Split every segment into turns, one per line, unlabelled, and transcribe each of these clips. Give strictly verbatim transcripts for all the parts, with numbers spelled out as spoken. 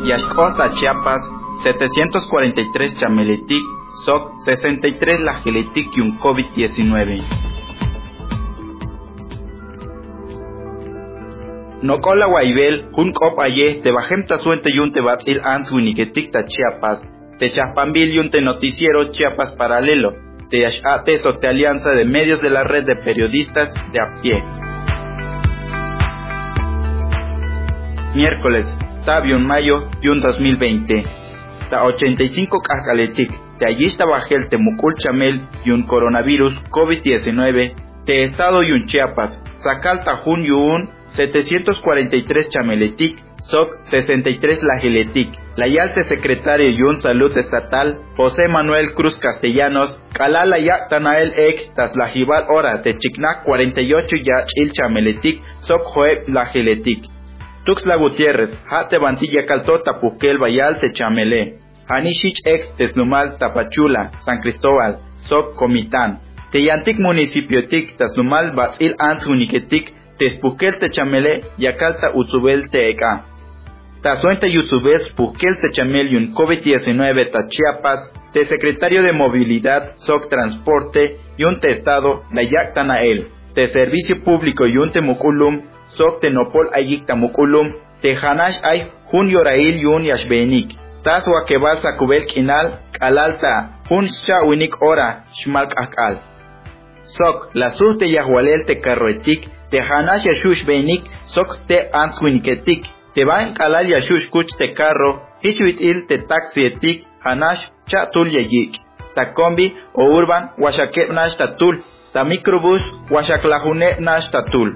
Yaxcota Chiapas, setecientos cuarenta y tres chameletic, soc sesenta y tres lajeletic y un COVID diecinueve. Nocola Guaibel, un cop aye, te bajem tasuente y un te batil answiniketic ta Chiapas, te chaspambil y un te noticiero Chiapas paralelo, te yashate sote alianza de medios de la red de periodistas de a pie. Miércoles, Tabion Mayo, Yun dos mil veinte. Ta ochenta y cinco cascaletic, te allista bajel te mucul chamel y un coronavirus COVID diecinueve, te estado y un Chiapas, sacal tajun yun, setecientos cuarenta y tres chameletic, soc sesenta y tres lajeletic. La yalte secretario Yun Salud Estatal, José Manuel Cruz Castellanos, calala yactanael ex tas lajibal hora de chicnac cuarenta y ocho ya il chameletic, soc joeb lajeletic. Tuxla Gutiérrez, jate bantilla caltota puquel bayal te chamele. Hanishich ex tesnumal Tapachula, San Cristóbal, soc Comitán. Teyantic municipio tic tasnumal basil ansuniquetic, tespuquel te chamele, yacalta utsubel te eka. Tazuente yusubes puquel te chamel yun COVID diecinueve ta Chiapas, te secretario de movilidad, soc transporte, yun te estado, la yactanael, te servicio público yun te muculum, soc te nopol ayik tamukulum, te hanash ay hun yorail yun yashbenik, tas wakebal sakubel kinal, kalalta, hun sha winik ora, shmalk akal. Soc la sus te yahualel te carroetik, te hanash yashush benik, soc te answiniketik, te van kalal yashush kuch te carro, hichwit il te taxi etik, hanash cha tul yayik, ta combi o urban washakep nash tatul, ta microbus washaklahune nash tatul.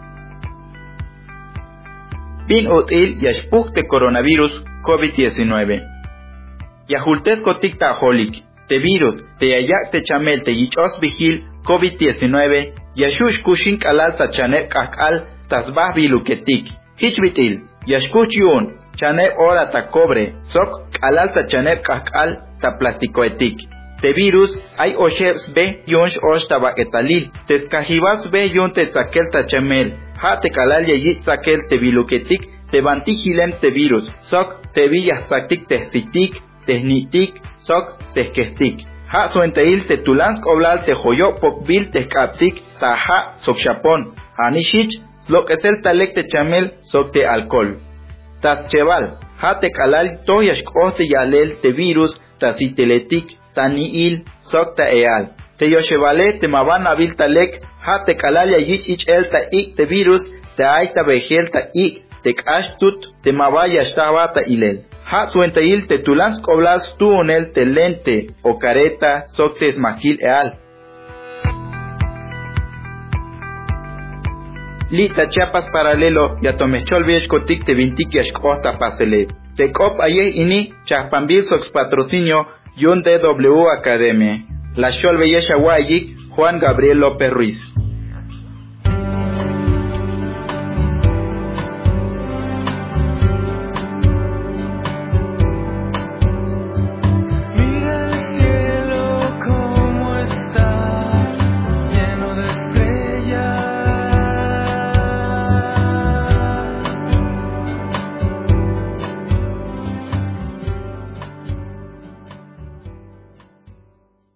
Bin util yashpuk te coronavirus COVID diecinueve. Yahultesco tic holik, te virus, te yayak te chamel te yichos vigil COVID diecinueve, yashush kushin kalal ta chanek kakal tasbah biluketik. Hichbitil, yashkuch yun, chanek ora ta cobre, sok kalal ta chanek kakal ta plastikoetik. Te virus, ay oshevs be yunsh osh tabaketalil, te kahibas be yun te tzakel ta chamel. Ha te kalal yayit tzakel te biluketik, te bantijilem te virus, sok te villahtzaktik te sitik, te nitik, sok te kestik. Ha suenteil te tulansk oblal te joyo pokbil te kaptik, ta ha sok chapon. Ha nishich, lo que es el talek te chamel, sok te alcohol. Tas cheval, ha te kalal to yashkoh te yalel te virus, ta siteletik, ta niil, sok ta eal. Te yoshevale te maban abil talek, ha te kalal yayich ich el ta ik te virus, te ay ta vejel ta ik, te kashtut, te mabaya shtaba ta ilel. Ha suentail te tulans koblas tu onel te lente, o careta, sok te esmakil eal. Lita Chiapas paralelo, ya tomechol vieshkotik te vintik yashkota pasele. Te cop aye ini, chapambil sox patrocinio, yun D W Academia. La Shol Belleza Guayik, Juan Gabriel López Ruiz.